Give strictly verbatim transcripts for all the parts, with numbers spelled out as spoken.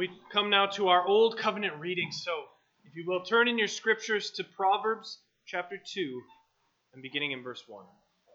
We come now to our Old Covenant reading, so if you will, turn in your scriptures to Proverbs chapter two and beginning in verse one.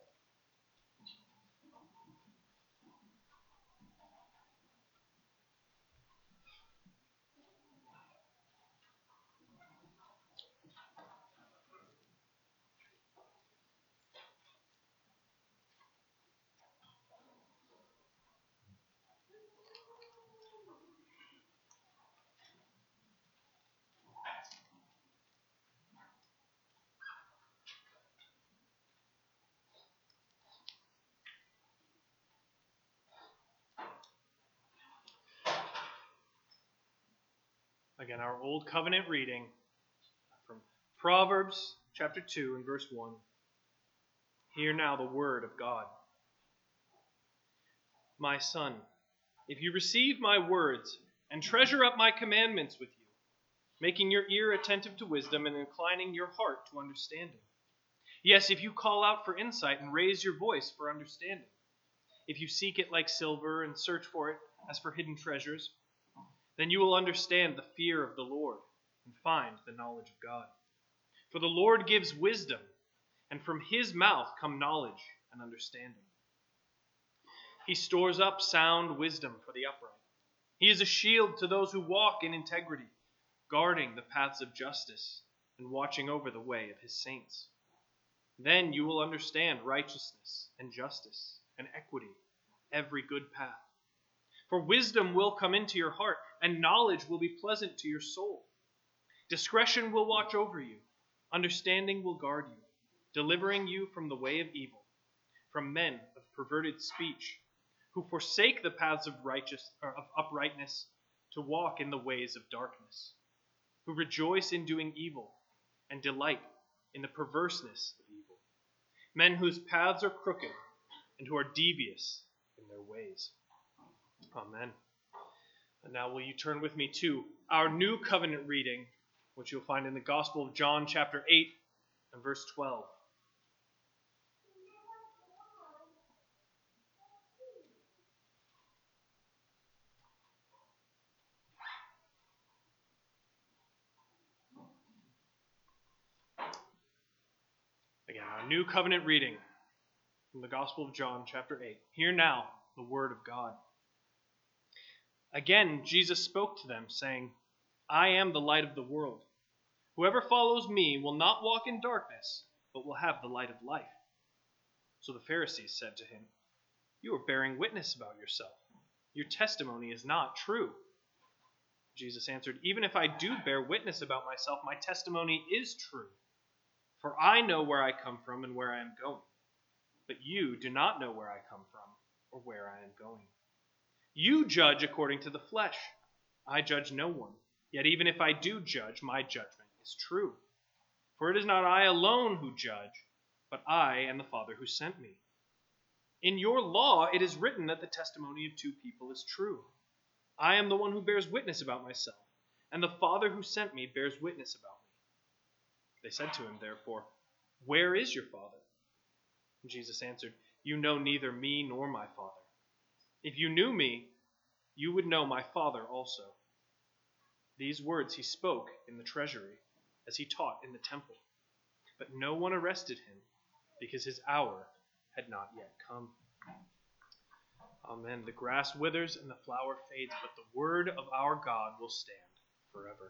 Again, our Old Covenant reading from Proverbs chapter two and verse one. Hear now the word of God. My son, if you receive my words and treasure up my commandments with you, making your ear attentive to wisdom and inclining your heart to understanding. Yes, if you call out for insight and raise your voice for understanding, if you seek it like silver and search for it as for hidden treasures, then you will understand the fear of the Lord and find the knowledge of God. For the Lord gives wisdom, and from his mouth come knowledge and understanding. He stores up sound wisdom for the upright. He is a shield to those who walk in integrity, guarding the paths of justice and watching over the way of his saints. Then you will understand righteousness and justice and equity, every good path. For wisdom will come into your heart, and knowledge will be pleasant to your soul. Discretion will watch over you. Understanding will guard you, delivering you from the way of evil, from men of perverted speech, who forsake the paths of righteous or of uprightness to walk in the ways of darkness, who rejoice in doing evil and delight in the perverseness of evil, men whose paths are crooked and who are devious in their ways. Amen. And now will you turn with me to our New Covenant reading, which you'll find in the Gospel of John chapter eight and verse twelve. Again, our New Covenant reading from the Gospel of John chapter eight. Hear now the word of God. Again, Jesus spoke to them, saying, I am the light of the world. Whoever follows me will not walk in darkness, but will have the light of life. So the Pharisees said to him, You are bearing witness about yourself. Your testimony is not true. Jesus answered, Even if I do bear witness about myself, my testimony is true. For I know where I come from and where I am going. But you do not know where I come from or where I am going. You judge according to the flesh. I judge no one. Yet even if I do judge, my judgment is true. For it is not I alone who judge, but I and the Father who sent me. In your law it is written that the testimony of two people is true. I am the one who bears witness about myself, and the Father who sent me bears witness about me. They said to him, therefore, Where is your Father? And Jesus answered, You know neither me nor my Father. If you knew me, you would know my Father also. These words he spoke in the treasury, as he taught in the temple. But no one arrested him, because his hour had not yet come. Amen. The grass withers and the flower fades, but the word of our God will stand forever.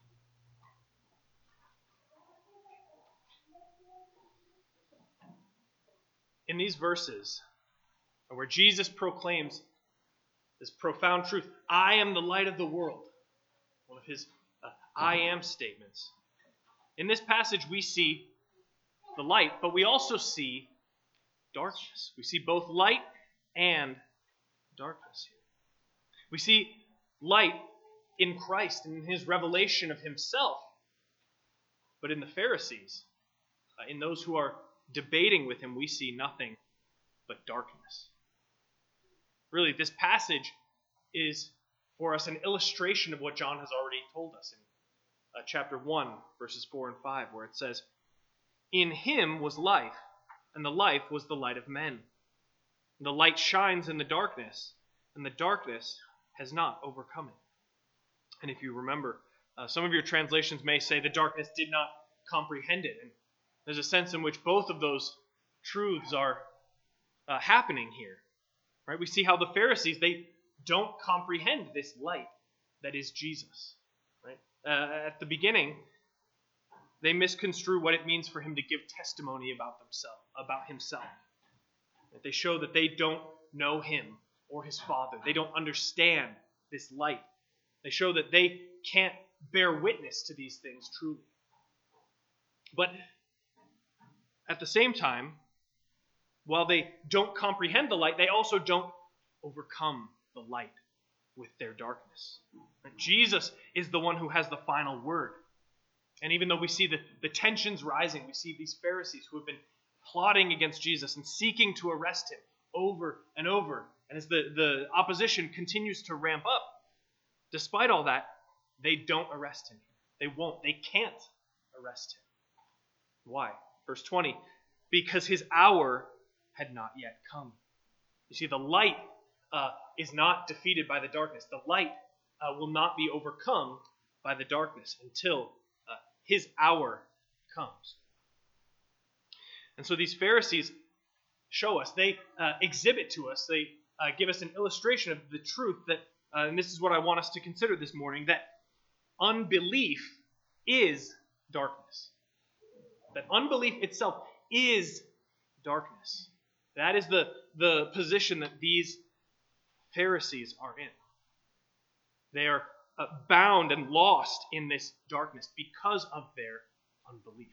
In these verses, where Jesus proclaims this profound truth, I am the light of the world, one of his uh, I am statements. In this passage, we see the light, but we also see darkness. We see both light and darkness here. We see light in Christ and in his revelation of himself, but in the Pharisees, uh, in those who are debating with him, we see nothing but darkness. Really, this passage is for us an illustration of what John has already told us in uh, chapter one, verses four and five, where it says, In him was life, and the life was the light of men. And the light shines in the darkness, and the darkness has not overcome it. And if you remember, uh, some of your translations may say the darkness did not comprehend it. And there's a sense in which both of those truths are uh, happening here. Right? We see how the Pharisees, they don't comprehend this light that is Jesus. Right? Uh, at the beginning, they misconstrue what it means for him to give testimony about themselves, about himself. They show that they don't know him or his Father. They don't understand this light. They show that they can't bear witness to these things truly. But at the same time, while they don't comprehend the light, they also don't overcome the light with their darkness. And Jesus is the one who has the final word. And even though we see the, the tensions rising, we see these Pharisees who have been plotting against Jesus and seeking to arrest him over and over. And as the, the opposition continues to ramp up, despite all that, they don't arrest him. They won't. They can't arrest him. Why? Verse twenty, because his hour had not yet come. You see, the light uh, is not defeated by the darkness. The light uh, will not be overcome by the darkness until uh, his hour comes. And so these Pharisees show us, they uh, exhibit to us, they uh, give us an illustration of the truth that, uh, and this is what I want us to consider this morning, that unbelief is darkness. That unbelief itself is darkness. That is the, the position that these Pharisees are in. They are uh, bound and lost in this darkness because of their unbelief.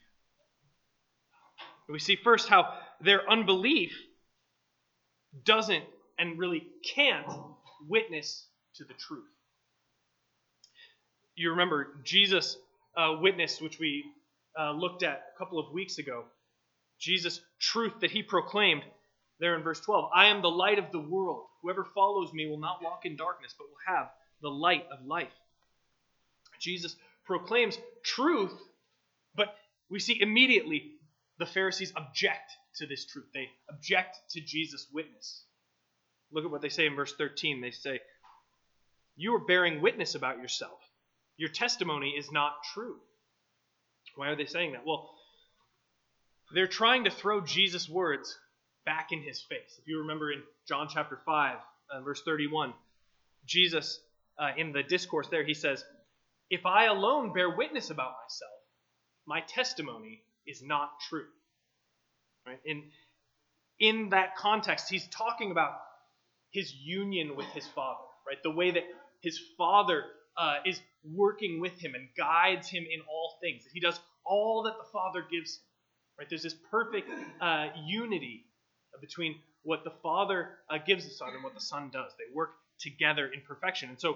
We see first how their unbelief doesn't and really can't witness to the truth. You remember Jesus' uh, witness, which we uh, looked at a couple of weeks ago. Jesus' truth that he proclaimed there in verse twelve. I am the light of the world. Whoever follows me will not walk in darkness, but will have the light of life. Jesus proclaims truth, but we see immediately the Pharisees object to this truth. They object to Jesus' witness. Look at what they say in verse thirteen. They say, you are bearing witness about yourself. Your testimony is not true. Why are they saying that? Well, they're trying to throw Jesus' words back in his face. If you remember in John chapter five, uh, verse thirty-one, Jesus, uh, in the discourse there, he says, if I alone bear witness about myself, my testimony is not true. Right? In, in that context, he's talking about his union with his Father, right? The way that his Father uh, is working with him and guides him in all things. He does all that the Father gives him. Right? There's this perfect uh, unity between what the Father uh, gives the Son and what the Son does. They work together in perfection. And so,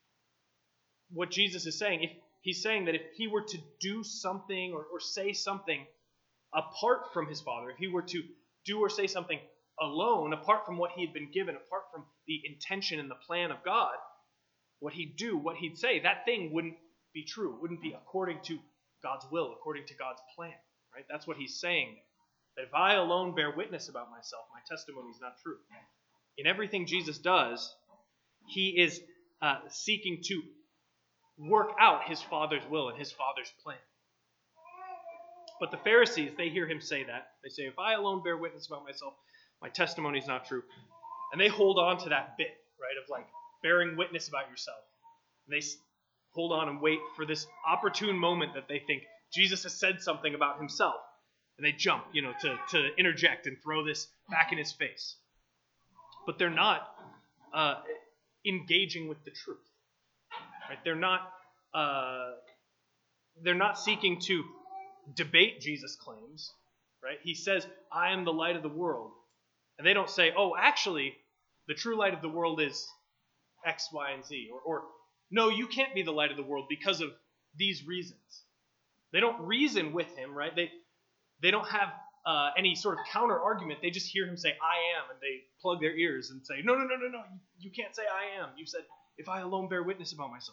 what Jesus is saying, if he's saying that if he were to do something or, or say something apart from his Father, if he were to do or say something alone, apart from what he had been given, apart from the intention and the plan of God, what he'd do, what he'd say, that thing wouldn't be true. It wouldn't be according to God's will, according to God's plan. Right? That's what he's saying. That if I alone bear witness about myself, my testimony is not true. In everything Jesus does, he is uh, seeking to work out his Father's will and his Father's plan. But the Pharisees, they hear him say that. They say, if I alone bear witness about myself, my testimony is not true. And they hold on to that bit, right, of like bearing witness about yourself. And they hold on and wait for this opportune moment that they think Jesus has said something about himself. And they jump, you know, to, to interject and throw this back in his face. But they're not uh, engaging with the truth. Right? They're not uh, they're not seeking to debate Jesus' claims. Right? He says, I am the light of the world. And they don't say, oh, actually, the true light of the world is X, Y, and Z. Or, or no, you can't be the light of the world because of these reasons. They don't reason with him, right? They they don't have uh, any sort of counter argument. They just hear him say, I am, and they plug their ears and say, no, no, no, no, no, you, you can't say I am. You said, if I alone bear witness about myself.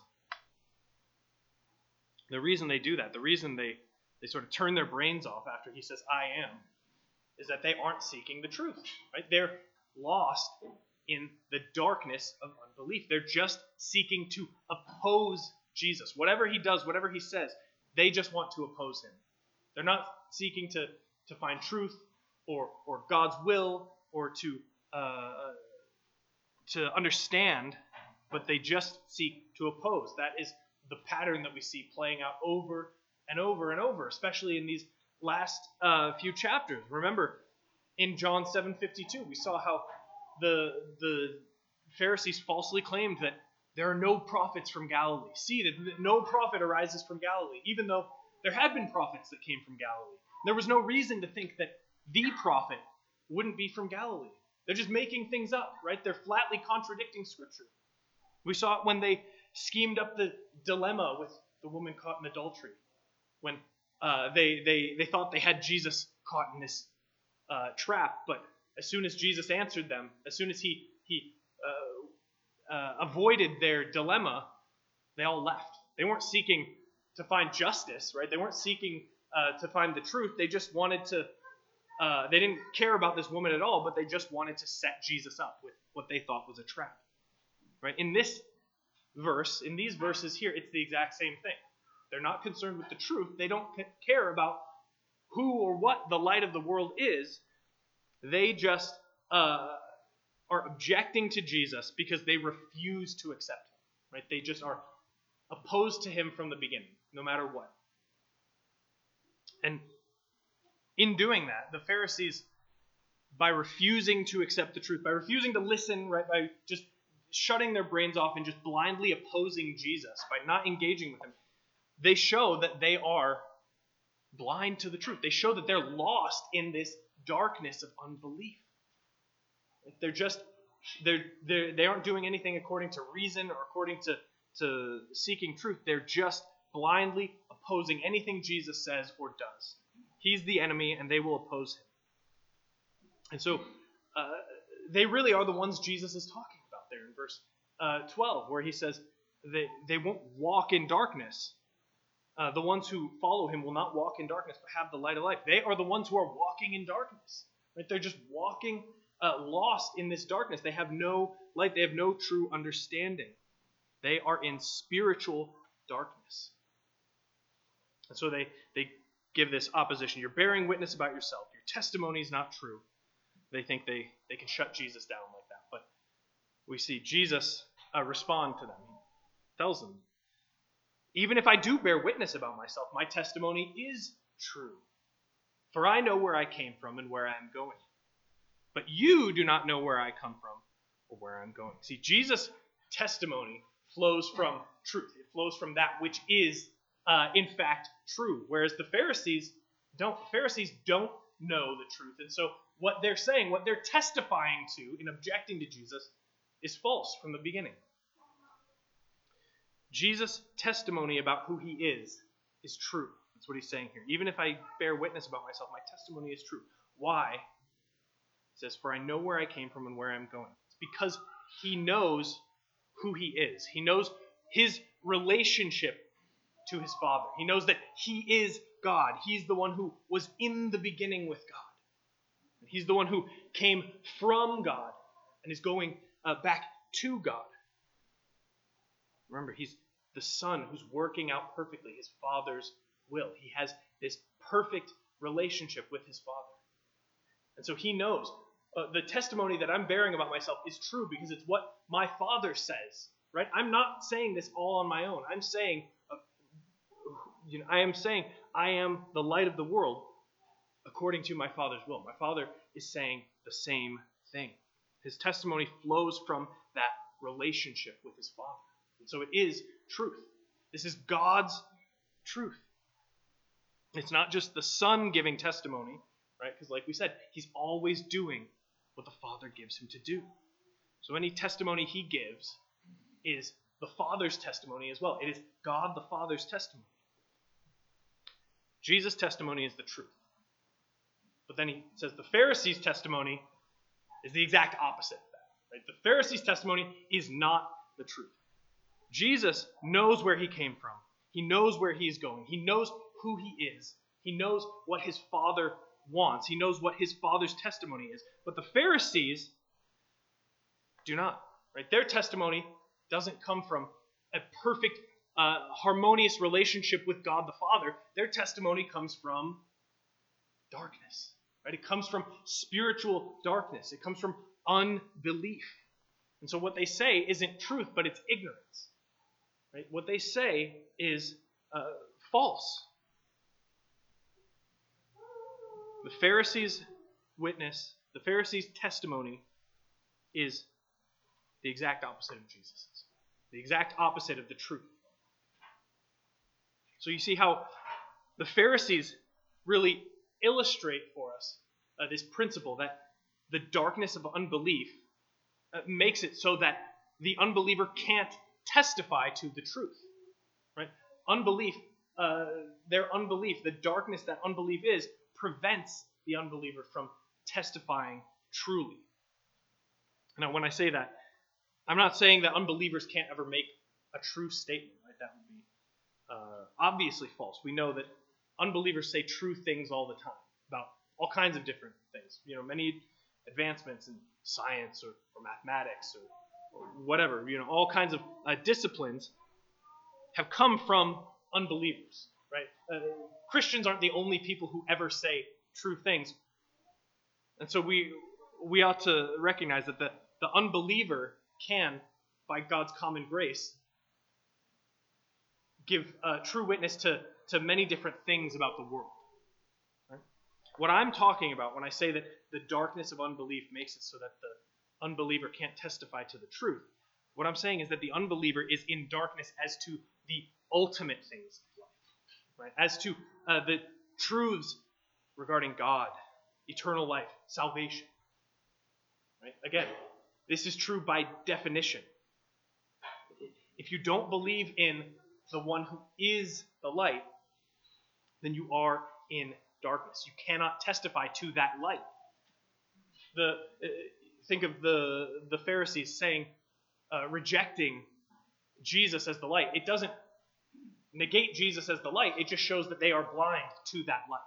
The reason they do that, the reason they, they sort of turn their brains off after he says, I am, is that they aren't seeking the truth, right? They're lost in the darkness of unbelief. They're just seeking to oppose Jesus. Whatever he does, whatever he says, they just want to oppose him. They're not seeking to, to find truth or, or God's will or to uh, to understand, but they just seek to oppose. That is the pattern that we see playing out over and over and over, especially in these last uh, few chapters. Remember, in John seven fifty-two, we saw how the the Pharisees falsely claimed that there are no prophets from Galilee. See, that no prophet arises from Galilee, even though there had been prophets that came from Galilee. There was no reason to think that the prophet wouldn't be from Galilee. They're just making things up, right? They're flatly contradicting Scripture. We saw it when they schemed up the dilemma with the woman caught in adultery, when uh, they, they, they thought they had Jesus caught in this uh, trap, but as soon as Jesus answered them, as soon as he, he uh, uh, avoided their dilemma, they all left. They weren't seeking to find justice, right? They weren't seeking uh, to find the truth. They just wanted to, uh, they didn't care about this woman at all, but they just wanted to set Jesus up with what they thought was a trap, right? In this verse, in these verses here, it's the exact same thing. They're not concerned with the truth. They don't care about who or what the light of the world is. They just uh, are objecting to Jesus because they refuse to accept him, right? They just are opposed to him from the beginning, no matter what. And in doing that, the Pharisees, by refusing to accept the truth, by refusing to listen, right, by just shutting their brains off and just blindly opposing Jesus, by not engaging with him, they show that they are blind to the truth. They show that they're lost in this darkness of unbelief. They're just, they're, they're, they aren't doing anything according to reason or according to, to seeking truth. They're just blindly opposing anything Jesus says or does. He's the enemy, and they will oppose him. And so uh, they really are the ones Jesus is talking about there in verse uh, twelve, where he says they, they won't walk in darkness. Uh, the ones who follow him will not walk in darkness, but have the light of life. They are the ones who are walking in darkness. Right? They're just walking uh, lost in this darkness. They have no light. They have no true understanding. They are in spiritual darkness. And so they, they give this opposition. You're bearing witness about yourself. Your testimony is not true. They think they, they can shut Jesus down like that. But we see Jesus uh, respond to them. He tells them, even if I do bear witness about myself, my testimony is true. For I know where I came from and where I am going. But you do not know where I come from or where I'm going. See, Jesus' testimony flows from truth. It flows from that which is, uh, in fact, true. Whereas the Pharisees don't. The Pharisees don't know the truth. And so what they're saying, what they're testifying to in objecting to Jesus is false from the beginning. Jesus' testimony about who he is is true. That's what he's saying here. Even if I bear witness about myself, my testimony is true. Why? He says, for I know where I came from and where I'm going. It's because he knows who he is. He knows his relationship to his Father. He knows that he is God. He's the one who was in the beginning with God. He's the one who came from God and is going uh, back to God. Remember, he's the Son who's working out perfectly his Father's will. He has this perfect relationship with his Father. And so he knows uh, the testimony that I'm bearing about myself is true because it's what my Father says. Right? I'm not saying this all on my own. I'm saying, uh, you know, I am saying I am the light of the world according to my Father's will. My Father is saying the same thing. His testimony flows from that relationship with his Father. And so it is truth. This is God's truth. It's not just the Son giving testimony, right? Because like we said, he's always doing what the Father gives him to do. So any testimony he gives is the Father's testimony as well. It is God the Father's testimony. Jesus' testimony is the truth. But then he says the Pharisees' testimony is the exact opposite of that. Right? The Pharisees' testimony is not the truth. Jesus knows where he came from. He knows where he is going. He knows who he is. He knows what his Father wants. He knows what his Father's testimony is. But the Pharisees do not. Right? Their testimony doesn't come from a perfect uh, harmonious relationship with God the Father, their testimony comes from darkness. Right? It comes from spiritual darkness. It comes from unbelief. And so what they say isn't truth, but it's ignorance. Right? What they say is uh, false. The Pharisees' witness, the Pharisees' testimony is the exact opposite of Jesus's. The exact opposite of the truth. So you see how the Pharisees really illustrate for us uh, this principle that the darkness of unbelief uh, makes it so that the unbeliever can't testify to the truth. Right? Unbelief, uh, their unbelief, the darkness that unbelief is, prevents the unbeliever from testifying truly. Now, when I say that, I'm not saying that unbelievers can't ever make a true statement. Right? That would be uh, obviously false. We know that unbelievers say true things all the time about all kinds of different things. You know, many advancements in science or, or mathematics or, or whatever. You know, all kinds of uh, disciplines have come from unbelievers. Right? Uh, Christians aren't the only people who ever say true things, and so we we ought to recognize that the the unbeliever can, by God's common grace, give uh, true witness to, to many different things about the world. Right? What I'm talking about when I say that the darkness of unbelief makes it so that the unbeliever can't testify to the truth, what I'm saying is that the unbeliever is in darkness as to the ultimate things of life, right? As to uh, the truths regarding God, eternal life, salvation. Right? Again, this is true by definition. If you don't believe in the one who is the light, then you are in darkness. You cannot testify to that light. The uh, think of the the Pharisees saying, uh, rejecting Jesus as the light. It doesn't negate Jesus as the light. It just shows that they are blind to that light.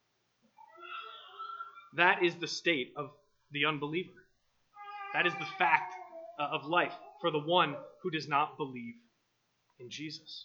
That is the state of the unbeliever. That is the fact uh, of life for the one who does not believe in Jesus.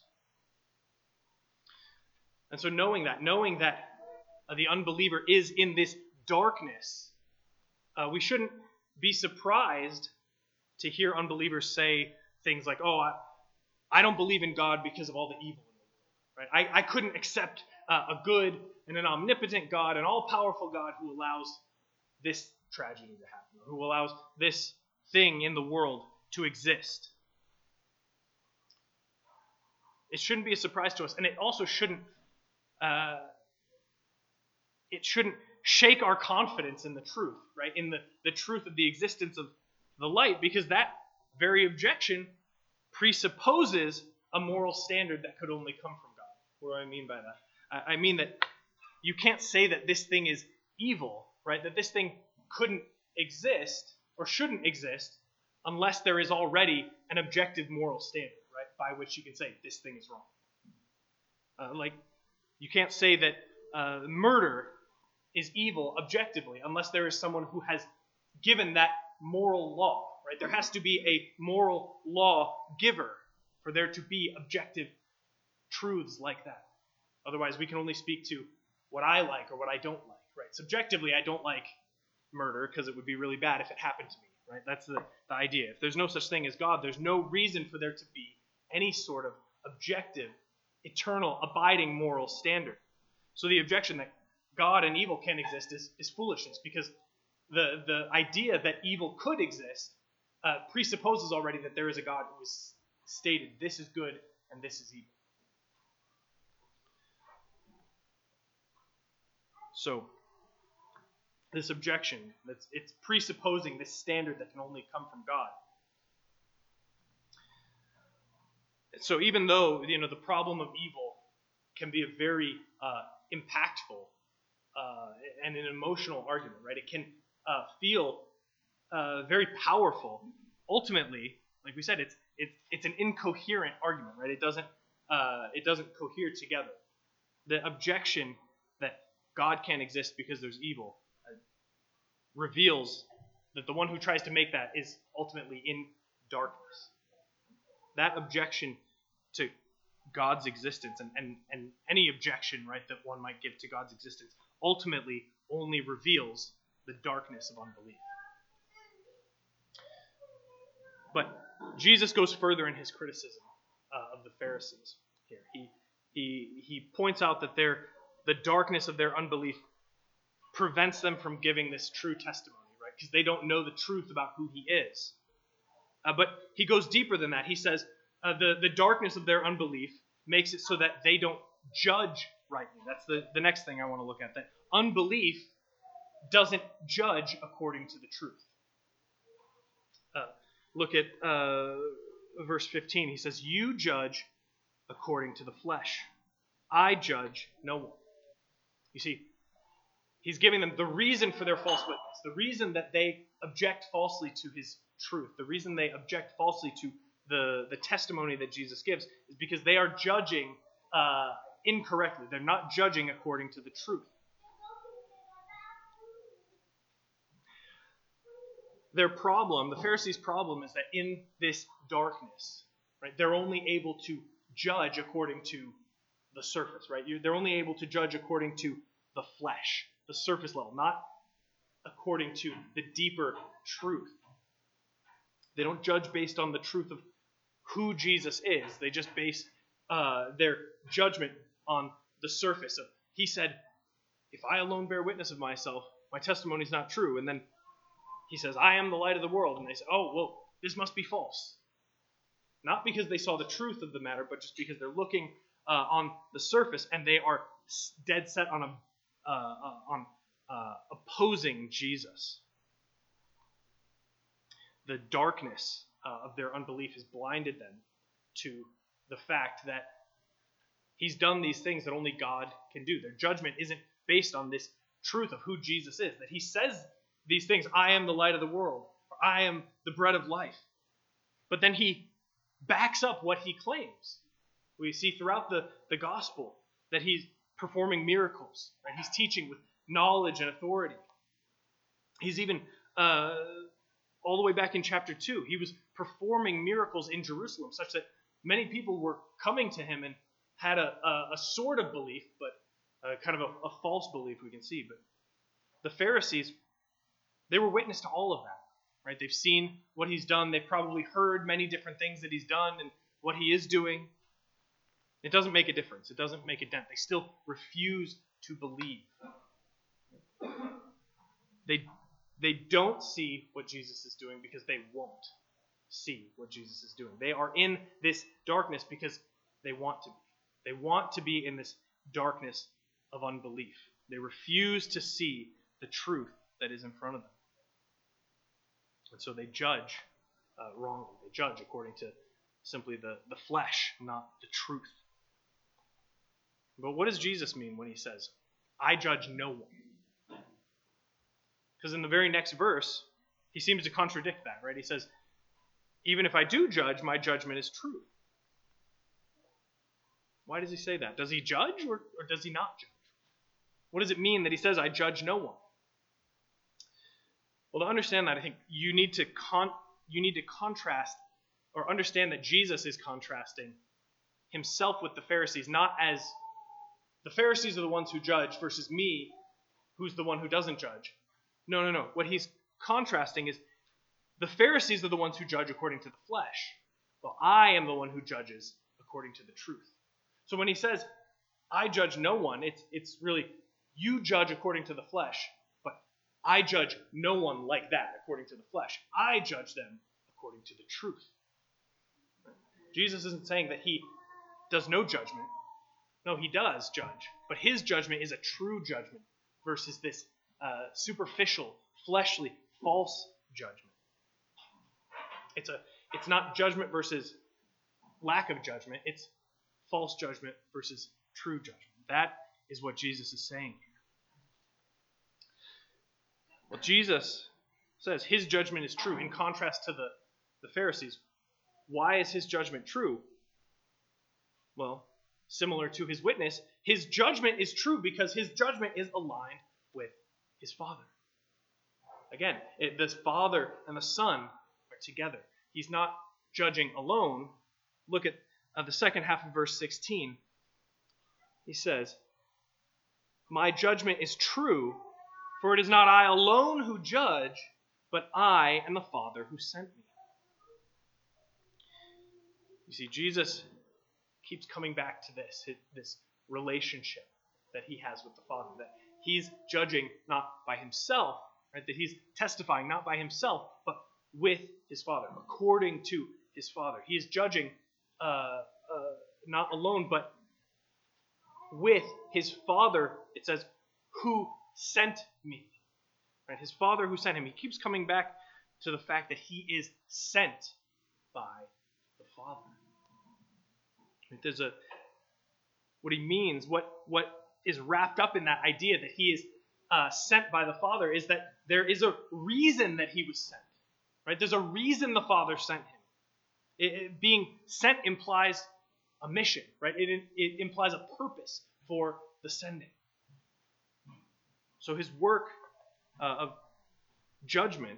And so knowing that, knowing that uh, the unbeliever is in this darkness, uh, we shouldn't be surprised to hear unbelievers say things like, oh, I, I don't believe in God because of all the evil in the world. Right? I, I couldn't accept uh, a good and an omnipotent God, an all-powerful God who allows this tragedy to happen, who allows this thing in the world to exist. It shouldn't be a surprise to us, and it also shouldn't uh, it shouldn't shake our confidence in the truth, right? In the, the truth of the existence of the light, because that very objection presupposes a moral standard that could only come from God. What do I mean by that? I, I mean that you can't say that this thing is evil, right? That this thing couldn't exist or shouldn't exist unless there is already an objective moral standard, right, by which you can say this thing is wrong. Uh, like, you can't say that uh, murder is evil objectively unless there is someone who has given that moral law, right? There has to be a moral law giver for there to be objective truths like that. Otherwise, we can only speak to what I like or what I don't like, right? Subjectively, I don't like murder because it would be really bad if it happened to me, right? That's the, the idea. If there's no such thing as God, there's no reason for there to be any sort of objective, eternal, abiding moral standard. So the objection that God and evil can exist is, is foolishness, because the, the idea that evil could exist uh, presupposes already that there is a God who has stated this is good and this is evil. So, this objection, that's, it's presupposing this standard that can only come from God. So even though, you know, the problem of evil can be a very uh, impactful uh, and an emotional argument, right? It can uh, feel uh, very powerful. Ultimately, like we said, it's it's it's an incoherent argument, right? It doesn't uh, it doesn't cohere together. The objection that God can't exist because there's evil uh, reveals that the one who tries to make that is ultimately in darkness. That objection to God's existence and, and, and any objection, right, that one might give to God's existence ultimately only reveals the darkness of unbelief. But Jesus goes further in his criticism uh, of the Pharisees here. He, he, he points out that their, the darkness of their unbelief prevents them from giving this true testimony, right? Because they don't know the truth about who he is. Uh, but he goes deeper than that. He says uh, the, the darkness of their unbelief makes it so that they don't judge rightly. That's the, the next thing I want to look at. That unbelief doesn't judge according to the truth. Uh, look at uh, verse fifteen. He says, "You judge according to the flesh. I judge no one." You see, he's giving them the reason for their false witness, the reason that they object falsely to his truth, the reason they object falsely to the, the testimony that Jesus gives is because they are judging uh, incorrectly. They're not judging according to the truth. Their problem, the Pharisees' problem, is that in this darkness, right, they're only able to judge according to the surface, right? You, they're only able to judge according to the flesh, the surface level, not according to the deeper truth. They don't judge based on the truth of who Jesus is. They just base uh, their judgment on the surface of, he said, if I alone bear witness of myself, my testimony is not true. And then he says, I am the light of the world. And they say, oh, well, this must be false. Not because they saw the truth of the matter, but just because they're looking uh, on the surface and they are dead set on, a, uh, uh, on uh, opposing Jesus. The darkness uh, of their unbelief has blinded them to the fact that he's done these things that only God can do. Their judgment isn't based on this truth of who Jesus is, that he says these things, I am the light of the world, or I am the bread of life. But then he backs up what he claims. We see throughout the, the gospel that he's performing miracles, right? He's teaching with knowledge and authority. He's even, uh, all the way back in chapter two, he was performing miracles in Jerusalem, such that many people were coming to him and had a, a, a sort of belief, but uh, kind of a, a false belief we can see. But the Pharisees, they were witness to all of that, right? They've seen what he's done. They've probably heard many different things that he's done and what he is doing. It doesn't make a difference. It doesn't make a dent. They still refuse to believe. They, they don't see what Jesus is doing because they won't see what Jesus is doing. They are in this darkness because they want to be. They want to be in this darkness of unbelief. They refuse to see the truth that is in front of them. And so they judge uh, wrongly. They judge according to simply the, the flesh, not the truth. But what does Jesus mean when he says, I judge no one? Because in the very next verse, he seems to contradict that, right? He says, even if I do judge, my judgment is true. Why does he say that? Does he judge or, or does he not judge? What does it mean that he says, I judge no one? Well, to understand that, I think you need to con- you need to contrast or understand that Jesus is contrasting himself with the Pharisees, not as the Pharisees are the ones who judge versus me, who's the one who doesn't judge. No, no, no. What he's contrasting is the Pharisees are the ones who judge according to the flesh. Well, I am the one who judges according to the truth. So when he says, I judge no one, it's it's really, you judge according to the flesh, but I judge no one like that according to the flesh. I judge them according to the truth. Jesus isn't saying that he does no judgment. No, he does judge, but his judgment is a true judgment versus this uh, superficial, fleshly, false judgment. It's a it's not judgment versus lack of judgment. It's false judgment versus true judgment. That is what Jesus is saying here. Well, Jesus says his judgment is true in contrast to the, the Pharisees. Why is his judgment true? Well, similar to his witness, his judgment is true because his judgment is aligned with his Father. Again, it, the Father and the Son are together. He's not judging alone. Look at uh, the second half of verse sixteen, he says, "My judgment is true, for it is not I alone who judge, but I and the Father who sent me." You see, Jesus keeps coming back to this, this relationship that he has with the Father, that he's judging not by himself, right? That he's testifying not by himself, but with his Father, according to his Father. He is judging uh, uh, not alone, but with his Father, it says, who sent me. Right? His Father who sent him. He keeps coming back to the fact that he is sent by the Father. There's a what he means, what what is wrapped up in that idea that he is uh, sent by the Father is that there is a reason that he was sent. Right? There's a reason the Father sent him. It, it, being sent implies a mission, right? It, it implies a purpose for the sending. So his work uh, of judgment,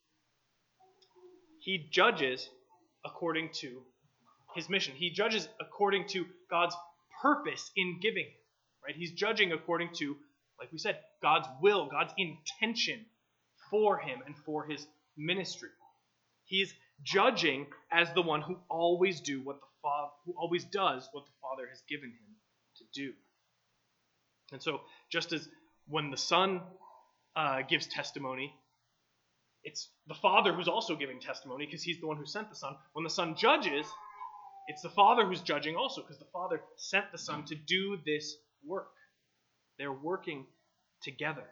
he judges according to his mission. He judges according to God's purpose in giving it, right? He's judging according to, like we said, God's will, God's intention for him and for his ministry. He's judging as the one who always do what the Father, who always does what the Father has given him to do. And so, just as when the Son uh, gives testimony, it's the Father who's also giving testimony because he's the one who sent the Son. When the Son judges, it's the Father who's judging also because the Father sent the Son to do this work. They're working together.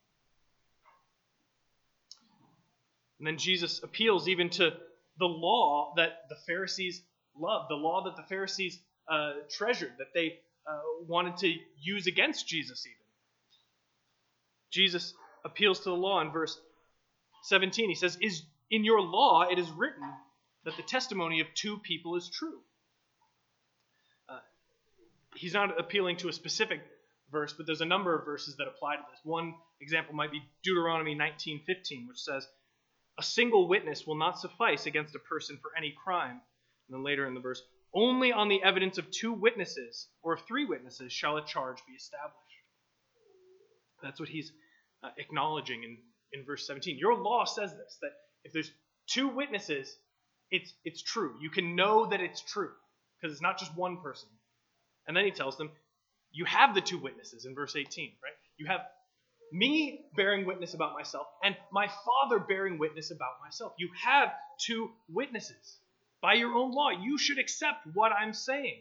And then Jesus appeals even to the law that the Pharisees loved, the law that the Pharisees uh, treasured, that they uh, wanted to use against Jesus even. Jesus appeals to the law in verse seventeen. He says, "Is in your law it is written that the testimony of two people is true." Uh, he's not appealing to a specific verse, but there's a number of verses that apply to this. One example might be Deuteronomy nineteen fifteen, which says, "A single witness will not suffice against a person for any crime." And then later in the verse, "Only on the evidence of two witnesses or of three witnesses shall a charge be established." That's what he's uh, acknowledging in, in verse seventeen. Your law says this, that if there's two witnesses, it's it's true. You can know that it's true because it's not just one person. And then he tells them, you have the two witnesses in verse eighteen, right? You have me bearing witness about myself and my Father bearing witness about myself. You have two witnesses. By your own law, you should accept what I'm saying.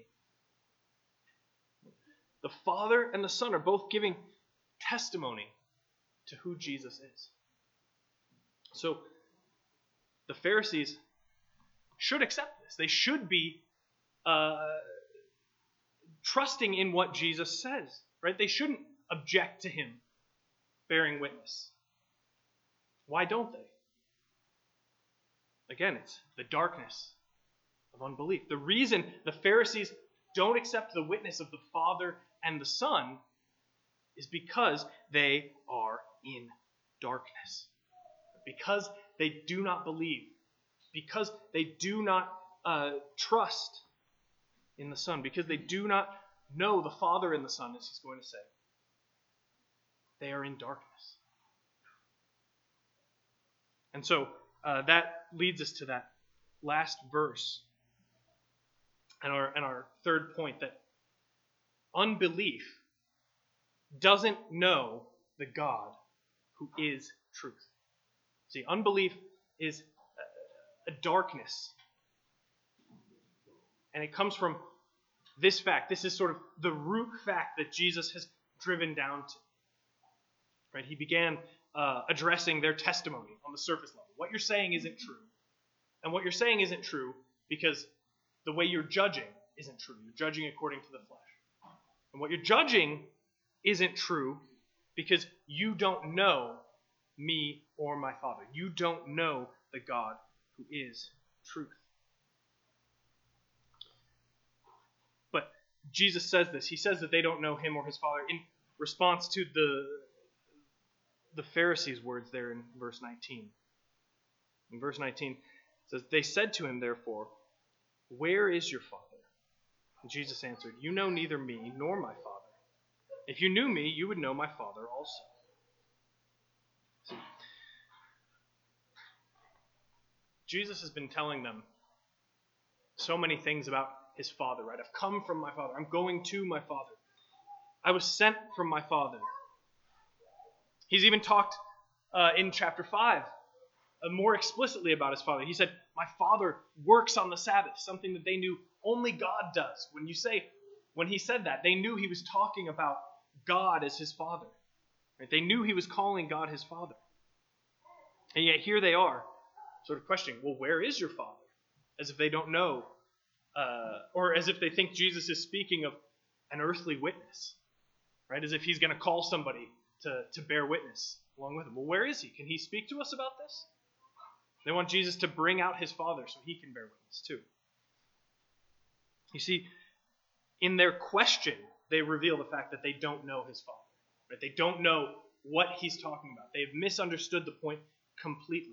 The Father and the Son are both giving testimony to who Jesus is. So the Pharisees should accept this. They should be uh, trusting in what Jesus says, right? They shouldn't object to him bearing witness. Why don't they? Again, it's the darkness of unbelief. The reason the Pharisees don't accept the witness of the Father and the Son is because they are in darkness. Because they do not believe. Because they do not uh, trust in the Son. Because they do not know the Father and the Son, as he's going to say. They are in darkness. And so uh, that leads us to that last verse and our, and our third point, that unbelief doesn't know the God who is truth. See, unbelief is a, a darkness. And it comes from this fact. This is sort of the root fact that Jesus has driven down to. Right? He began uh, addressing their testimony on the surface level. What you're saying isn't true. And what you're saying isn't true because the way you're judging isn't true. You're judging according to the flesh. And what you're judging isn't true because you don't know me or my Father. You don't know the God who is truth. But Jesus says this. He says that they don't know him or his Father in response to the, the Pharisees' words there in verse nineteen. In verse nineteen, it says, "They said to him, therefore, where is your Father?" And Jesus answered, "You know neither me nor my Father. If you knew me, you would know my Father also." See, Jesus has been telling them so many things about his Father, right? I've come from my Father. I'm going to my Father. I was sent from my Father. He's even talked uh, in chapter five uh, more explicitly about his Father. He said, "My Father works on the Sabbath," something that they knew only God does. When you say, when he said that, they knew he was talking about God as his Father. Right? They knew he was calling God his Father. And yet here they are, sort of questioning, well, where is your Father? As if they don't know, uh, or as if they think Jesus is speaking of an earthly witness, right? As if he's going to call somebody to, to bear witness along with him. Well, where is he? Can he speak to us about this? They want Jesus to bring out his Father so he can bear witness too. You see, in their question, they reveal the fact that they don't know his Father. Right? They don't know what he's talking about. They have misunderstood the point completely.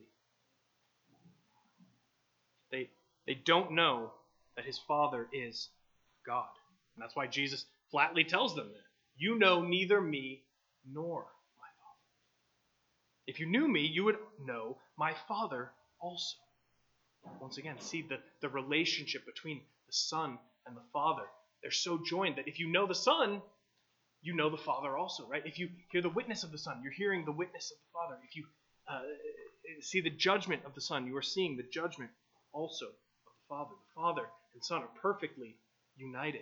They, they don't know that his Father is God. And that's why Jesus flatly tells them that. You know neither me nor my Father. If you knew me, you would know my Father also. Once again, see the, the relationship between the Son and the Father. They're so joined that if you know the Son, you know the Father also, right? If you hear the witness of the Son, you're hearing the witness of the Father. If you uh, see the judgment of the Son, you are seeing the judgment also of the Father. The Father and Son are perfectly united.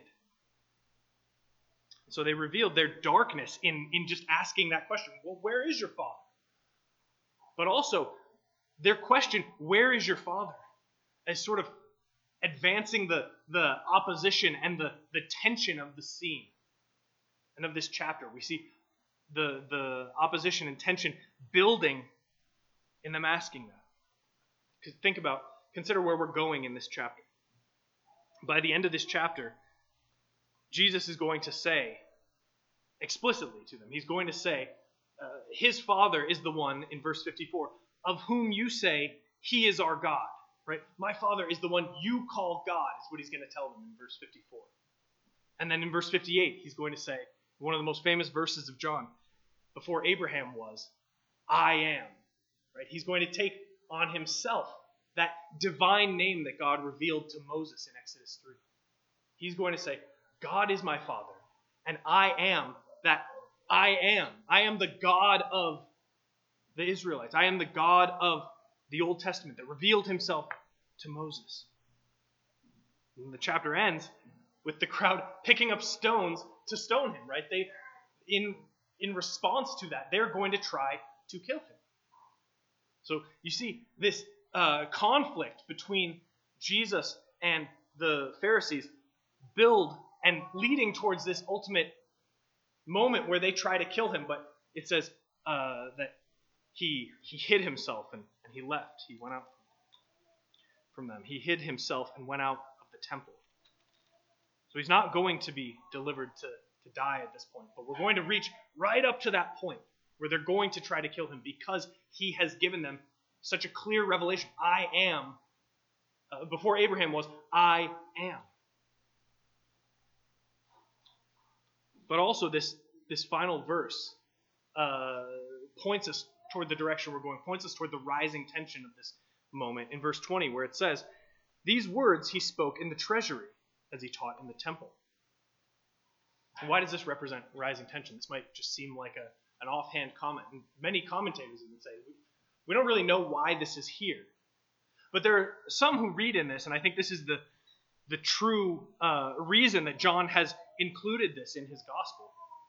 So they revealed their darkness in, in just asking that question, well, where is your Father? But also, their question, where is your Father? As sort of advancing the, the opposition and the, the tension of the scene and of this chapter. We see the, the opposition and tension building in them asking that. Because think about, consider where we're going in this chapter. By the end of this chapter, Jesus is going to say explicitly to them, he's going to say, uh, his Father is the one, in verse fifty-four, of whom you say he is our God. Right? My Father is the one you call God, is what he's going to tell them in verse fifty-four. And then in verse fifty-eight, he's going to say, one of the most famous verses of John, before Abraham was, I am. Right? He's going to take on himself that divine name that God revealed to Moses in Exodus three. He's going to say, God is my Father, and I am that I am. I am the God of the Israelites. I am the God of the Old Testament that revealed himself to Moses. And the chapter ends with the crowd picking up stones to stone him, right? They, in, in response to that, they're going to try to kill him. So you see this uh, conflict between Jesus and the Pharisees build and leading towards this ultimate moment where they try to kill him, but it says uh, that he he hid himself and, and he left. He went out from them. He hid himself and went out of the temple. So he's not going to be delivered to, to die at this point, but we're going to reach right up to that point where they're going to try to kill him because he has given them such a clear revelation. I am. Uh, before Abraham was, I am. But also this, this final verse uh, points us toward the direction we're going, points us toward the rising tension of this moment in verse twenty, where it says, these words he spoke in the treasury as he taught in the temple. And why does this represent rising tension? This might just seem like a, an offhand comment. And many commentators even say, we don't really know why this is here. But there are some who read in this, and I think this is the, the true uh, reason that John has included this in his gospel.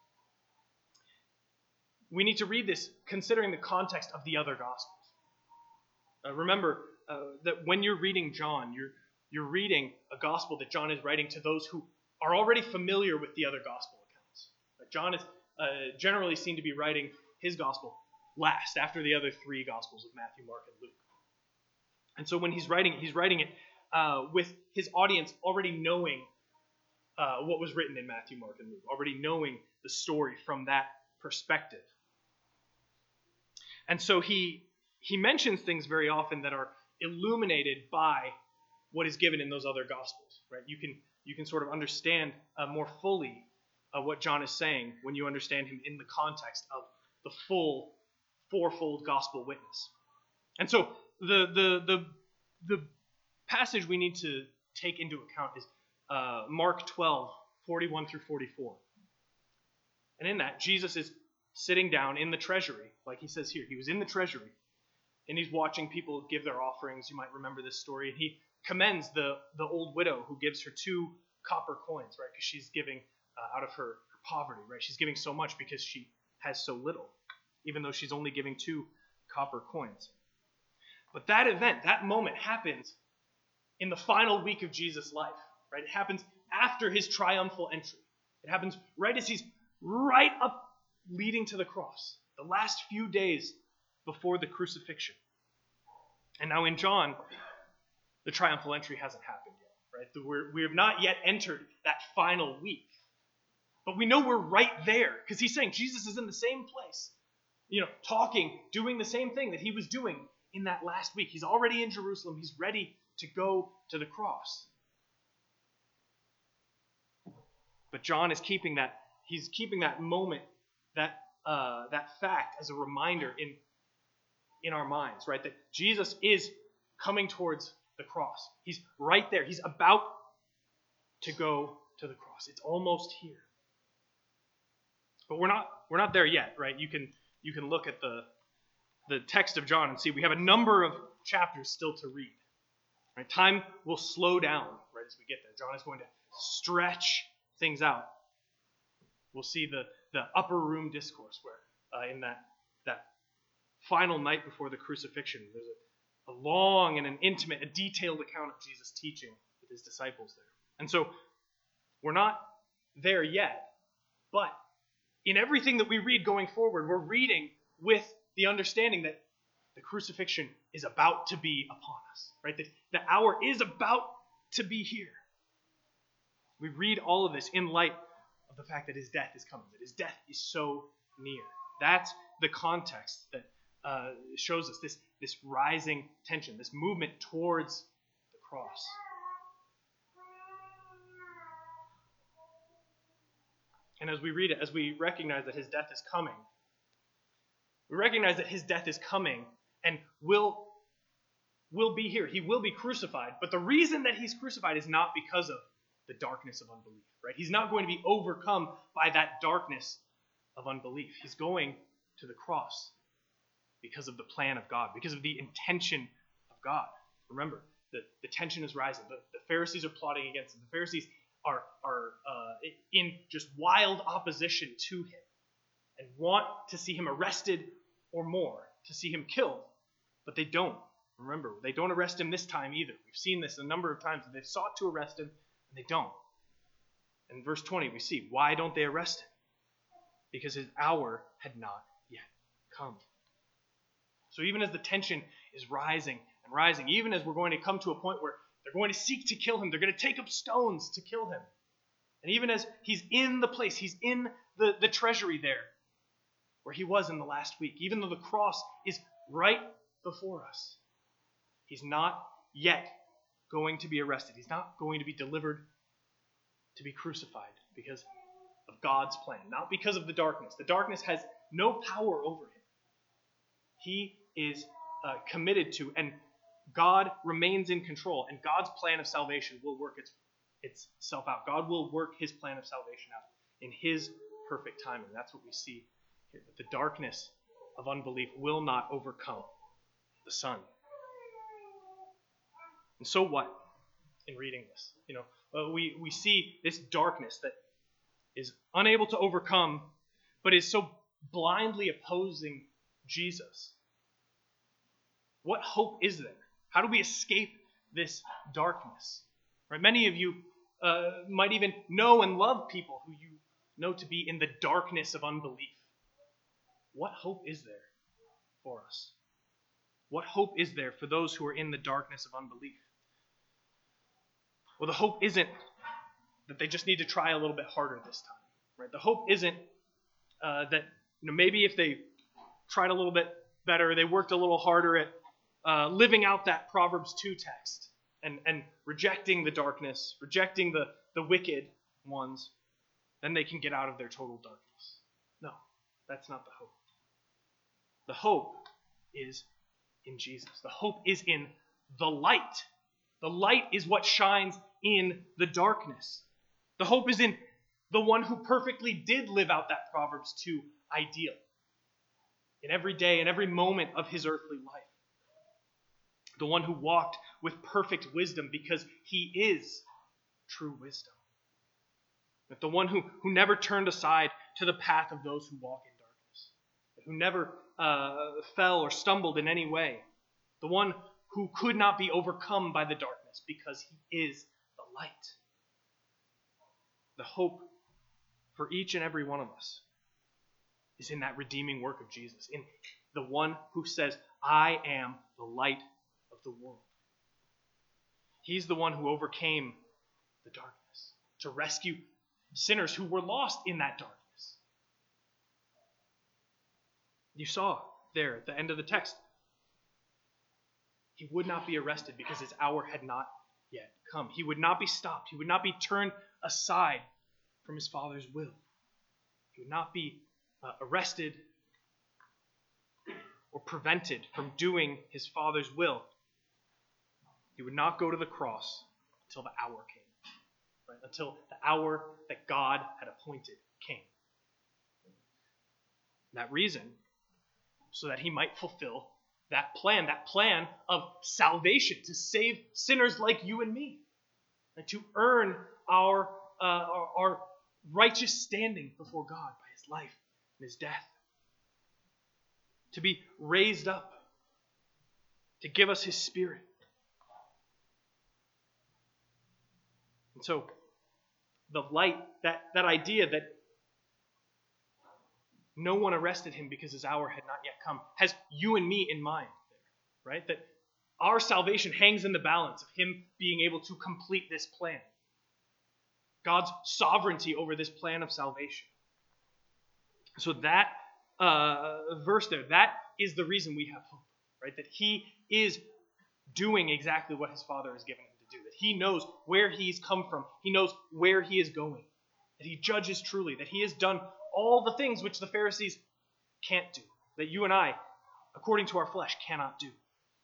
We need to read this considering the context of the other gospels. Uh, remember uh, that when you're reading John, you're you're reading a gospel that John is writing to those who are already familiar with the other gospel accounts. Like John is uh, generally seen to be writing his gospel last, after the other three gospels of Matthew, Mark, and Luke. And so when he's writing, he's writing it uh, with his audience already knowing uh, what was written in Matthew, Mark, and Luke, already knowing the story from that perspective. And so he he mentions things very often that are illuminated by what is given in those other gospels, right? You can you can sort of understand uh, more fully uh, what John is saying when you understand him in the context of the full fourfold gospel witness. And so the the the the passage we need to take into account is uh, Mark twelve, forty-one through forty-four. And in that, Jesus is sitting down in the treasury, like he says here. He was in the treasury, and he's watching people give their offerings. You might remember this story. And he commends the, the old widow who gives her two copper coins, right? Because she's giving uh, out of her, her poverty, right? She's giving so much because she has so little, even though she's only giving two copper coins. But that event, that moment happens in the final week of Jesus' life, right? It happens after his triumphal entry. It happens right as he's right up leading to the cross, the last few days before the crucifixion. And now in John, the triumphal entry hasn't happened yet, right? We're, we have not yet entered that final week. But we know we're right there because he's saying Jesus is in the same place, you know, talking, doing the same thing that he was doing in that last week. He's already in Jerusalem. He's ready to go to the cross. But John is keeping that, he's keeping that moment, that uh, that fact as a reminder in, in our minds, right? That Jesus is coming towards the cross. He's right there. He's about to go to the cross. It's almost here. But we're not we're not there yet, right? You can you can look at the the text of John and see we have a number of chapters still to read. Right? Time will slow down right as we get there. John is going to stretch things out. We'll see the, the upper room discourse where uh, in that that final night before the crucifixion, there's a, a long and an intimate, a detailed account of Jesus teaching with his disciples there. And so we're not there yet, but in everything that we read going forward, we're reading with the understanding that the crucifixion is about to be upon us, right? That the hour is about to be here. We read all of this in light of the fact that his death is coming, that his death is so near. That's the context that uh, shows us this, this rising tension, this movement towards the cross. And as we read it, as we recognize that his death is coming, we recognize that his death is coming and will, will be here. He will be crucified. But the reason that he's crucified is not because of the darkness of unbelief, right? He's not going to be overcome by that darkness of unbelief. He's going to the cross because of the plan of God, because of the intention of God. Remember, the, the tension is rising. The, the Pharisees are plotting against him. The Pharisees are, are uh, in just wild opposition to him and want to see him arrested or more, to see him killed, but they don't. Remember, they don't arrest him this time either. We've seen this a number of times. They've sought to arrest him, and they don't. In verse twenty, we see, why don't they arrest him? Because his hour had not yet come. So even as the tension is rising and rising, even as we're going to come to a point where they're going to seek to kill him, they're going to take up stones to kill him. And even as he's in the place, he's in the, the treasury there, where he was in the last week, even though the cross is right before us, he's not yet going to be arrested. He's not going to be delivered to be crucified because of God's plan, not because of the darkness. The darkness has no power over him. He is uh, committed to, and God remains in control, and God's plan of salvation will work its, itself out. God will work his plan of salvation out in his perfect timing. That's what we see here. That the darkness of unbelief will not overcome the Son. And so what in reading this? You know, uh, we, we see this darkness that is unable to overcome, but is so blindly opposing Jesus. What hope is there? How do we escape this darkness? Right? Many of you uh, might even know and love people who you know to be in the darkness of unbelief. What hope is there for us? What hope is there for those who are in the darkness of unbelief? Well, the hope isn't that they just need to try a little bit harder this time. Right? The hope isn't uh, that you know maybe if they tried a little bit better, they worked a little harder at uh, living out that Proverbs two text and, and rejecting the darkness, rejecting the, the wicked ones, then they can get out of their total darkness. No, that's not the hope. The hope is in Jesus. The hope is in the light. The light is what shines in the darkness. The hope is in the one who perfectly did live out that Proverbs two ideal in every day, in every moment of his earthly life. The one who walked with perfect wisdom because he is true wisdom. But the one who, who never turned aside to the path of those who walk in darkness. Who never uh, fell or stumbled in any way. The one who could not be overcome by the darkness because he is the light. The hope for each and every one of us is in that redeeming work of Jesus, in the one who says, I am the light of the world. He's the one who overcame the darkness to rescue sinners who were lost in that darkness. You saw there at the end of the text, he would not be arrested because his hour had not yet come. He would not be stopped. He would not be turned aside from his Father's will. He would not be uh, arrested or prevented from doing his Father's will. He would not go to the cross until the hour came, right? Until the hour that God had appointed came. And that reason, so that he might fulfill that plan, that plan of salvation, to save sinners like you and me, and to earn our, uh, our, our righteous standing before God by his life and his death. To be raised up, to give us his Spirit. And so, the light, that, that idea that no one arrested him because his hour had not yet come, has you and me in mind, right? That our salvation hangs in the balance of him being able to complete this plan. God's sovereignty over this plan of salvation. So that uh, verse there, that is the reason we have hope, right? That he is doing exactly what his Father has given him to do. That he knows where he's come from. He knows where he is going. That he judges truly. That he has done all the things which the Pharisees can't do. That you and I, according to our flesh, cannot do.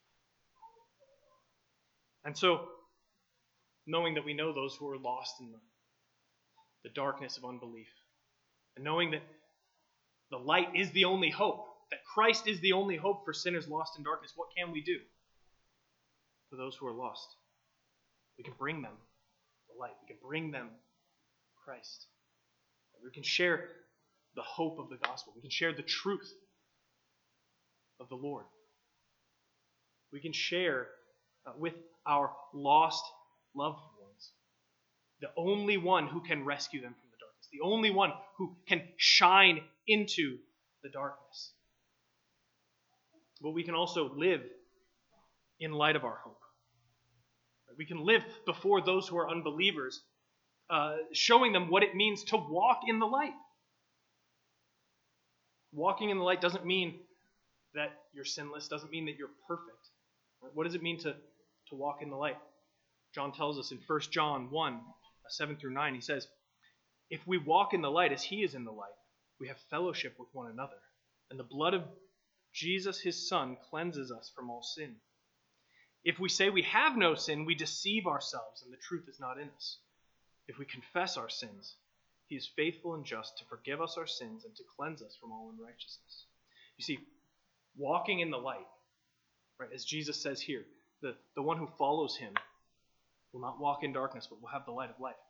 And so, knowing that we know those who are lost in the, the darkness of unbelief, and knowing that the light is the only hope, that Christ is the only hope for sinners lost in darkness, what can we do for those who are lost? We can bring them the light. We can bring them Christ. We can share the hope of the gospel. We can share the truth of the Lord. We can share uh, with our lost loved ones the only one who can rescue them from the darkness, the only one who can shine into the darkness. But we can also live in light of our hope. We can live before those who are unbelievers, uh, showing them what it means to walk in the light. Walking in the light doesn't mean that you're sinless, doesn't mean that you're perfect. What does it mean to, to walk in the light? John tells us in First John one, seven through nine, he says, if we walk in the light as he is in the light, we have fellowship with one another, and the blood of Jesus, his Son, cleanses us from all sin. If we say we have no sin, we deceive ourselves, and the truth is not in us. If we confess our sins, he is faithful and just to forgive us our sins and to cleanse us from all unrighteousness. You see, walking in the light, right, as Jesus says here, the, the one who follows him will not walk in darkness, but will have the light of life.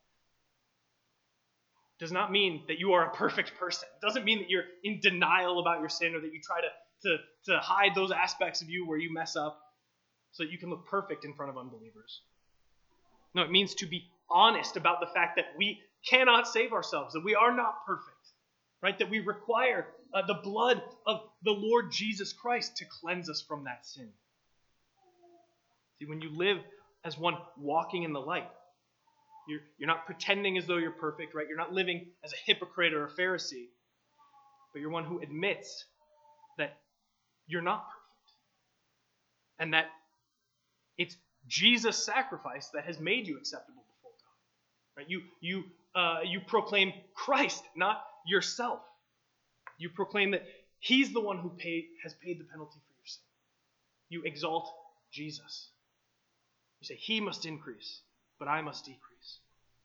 Does not mean that you are a perfect person. It doesn't mean that you're in denial about your sin or that you try to, to, to hide those aspects of you where you mess up so that you can look perfect in front of unbelievers. No, it means to be honest about the fact that we cannot save ourselves, that we are not perfect, right? That we require uh, the blood of the Lord Jesus Christ to cleanse us from that sin. See, when you live as one walking in the light, you're, you're not pretending as though you're perfect, right? You're not living as a hypocrite or a Pharisee, but you're one who admits that you're not perfect and that it's Jesus' sacrifice that has made you acceptable before God. Right? You you uh, you proclaim Christ, not yourself. You proclaim that He's the one who paid has paid the penalty for your sin. You exalt Jesus. You say, He must increase, but I must decrease.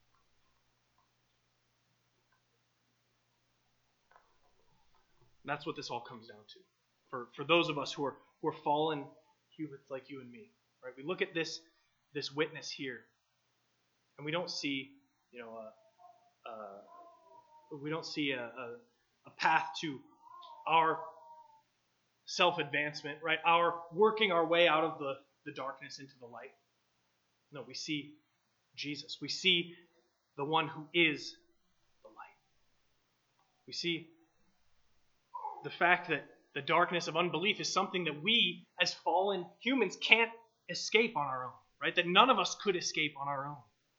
And that's what this all comes down to. For, for those of us who are who are fallen humans like you and me. Right? We look at this, this witness here, and we don't see, you know, a, a, we don't see a, a, a path to our self-advancement, right? Our working our way out of the, the darkness into the light. No, we see Jesus. We see the one who is the light. We see the fact that the darkness of unbelief is something that we, as fallen humans, can't escape on our own, right? That none of us could escape on our own.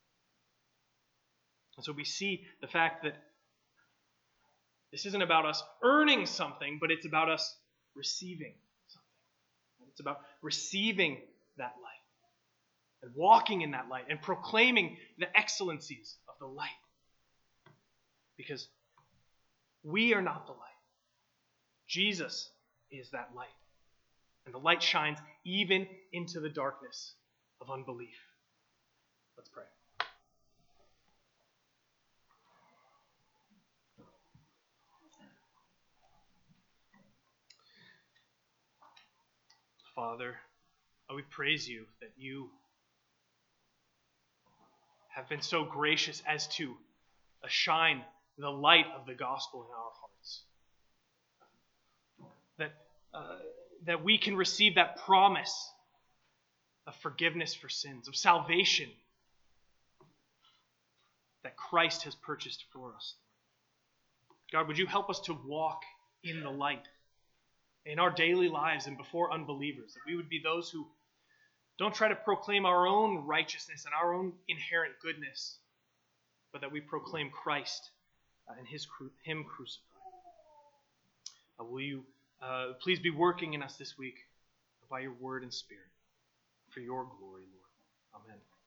And so we see the fact that this isn't about us earning something, but it's about us receiving something. It's about receiving that light and walking in that light and proclaiming the excellencies of the light. Because we are not the light. Jesus is that light. And the light shines even into the darkness of unbelief. Let's pray. Father, we praise you that you have been so gracious as to shine the light of the gospel in our hearts. That, uh, that we can receive that promise of forgiveness for sins, of salvation that Christ has purchased for us. God, would you help us to walk in the light in our daily lives and before unbelievers, that we would be those who don't try to proclaim our own righteousness and our own inherent goodness, but that we proclaim Christ and his Him crucified. Uh, will you uh, please be working in us this week by your word and spirit for your glory, Lord. Amen.